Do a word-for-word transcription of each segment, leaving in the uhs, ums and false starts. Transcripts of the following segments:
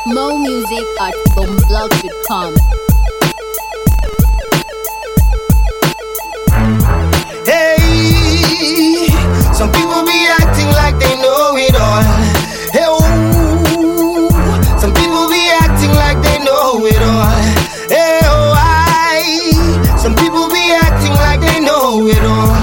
Mo music at boomblog dot com. Hey, some people be acting like they know it all. Hey, oh, some people be acting like they know it all. Hey, oh, I, some people be acting like they know it all.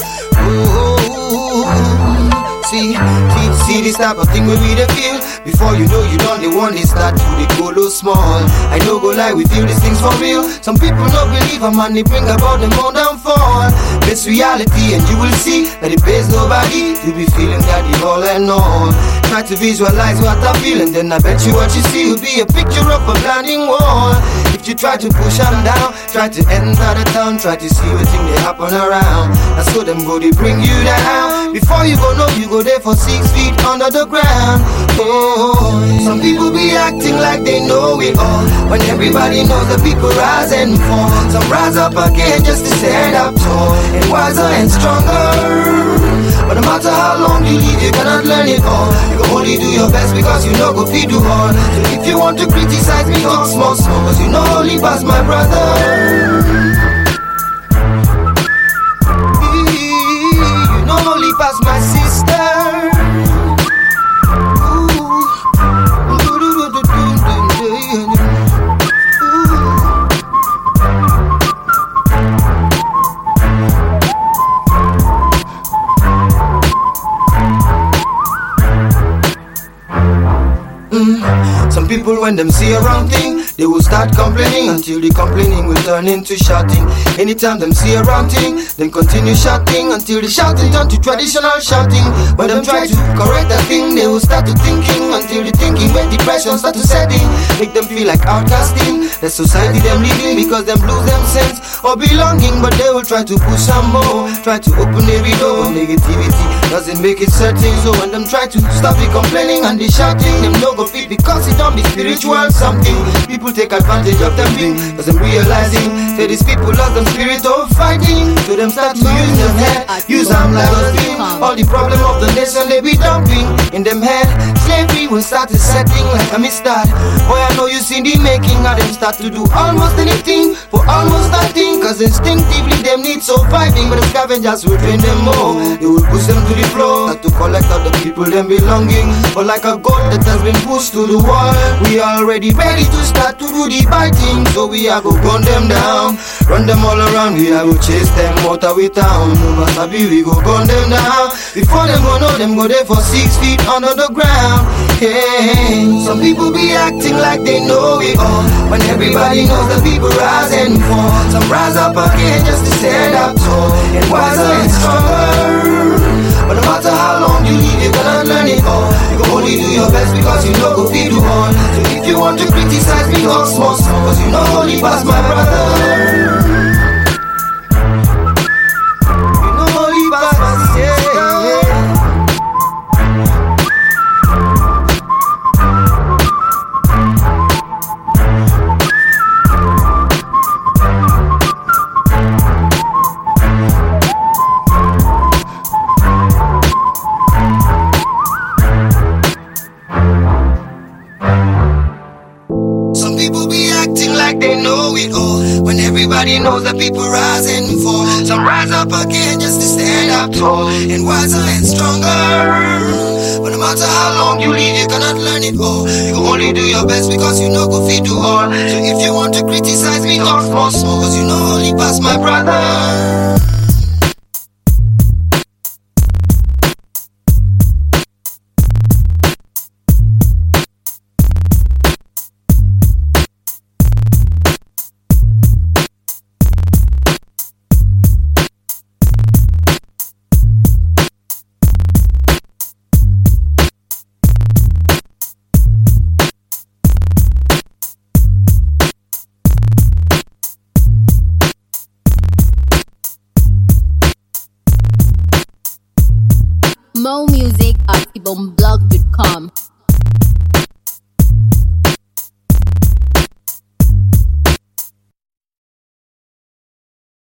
Oh, see, see, see this type of thing where we dey feel. Before you know you done the one, they start to the go low small. I no go lie, we feel these things for real. Some people don't believe a man, they bring about them more downfall. It's reality and you will see that it pays nobody to be feeling that you all and all. Try to visualize what I feel and then I bet you what you see will be a picture of a blinding wall. If you try to push them down, try to enter the town, try to see what thing they happen around. That's so them go, they bring you down. Before you go know, you go there for six feet under the ground. Oh, some people be acting like they know it all, when everybody knows the people rise and fall. Some rise up again just to stand up tall, and wiser and stronger. But no matter how long you live, you cannot learn it all. You can only do your best because you know go feed you all. So if you want to criticize me, talk small, small, cause you know only pass my brother. You know only pass my sister. Some people when them see a wrong thing, they will start complaining until the complaining will turn into shouting. Anytime them see a wrong thing, then continue shouting until the shouting turn to traditional shouting. When them try to correct that thing, they will start to thinking until the thinking when depression start to set in. Make them feel like outcasting the society them living because them lose them sense or belonging. But they will try to push some more, try to open every door. Negativity doesn't make it certain. So when them try to stop the complaining and the shouting, them no go fit because it don't be spiritual something. People take advantage of them being, cause them realizing that these people lost them spirit of fighting. So them start to use them head, use them like a thing. All the problem of the nation they be dumping in them head. Slavery will start to setting like a mistard. Boy, I know you seen the making of them start to do almost anything for almost nothing. Cause instinctively them need surviving, but the scavengers will train them more. They will push them to the floor, start to collect all the people them belonging. But like a goat that has been pushed to the wall, we already ready to start to do the biting. So we are go gun them down, run them all around. We are go chase them out of we town. No matter we go gun them down. Before them go know them go there for six feet under the ground. Hey, some people be acting like they know it all, when everybody knows the people rise and fall. Some rise up again just to stand up tall, and wiser and stronger. But no matter how long you live, you cannot learn it all. You can only do your best because you know go feed you all. So if you want to criticize me, talk small, small, cause you know only pass my brother. You know only pass my sister. They know it all, when everybody knows that people rise and fall. Some rise up again just to stand up tall, and wiser and stronger. But no matter how long you live, you cannot learn it all. You can only do your best because you know go feed you all. So if you want to criticize me, talk small, small, cause you know only pass my brother. Mo music at boomblog dot com.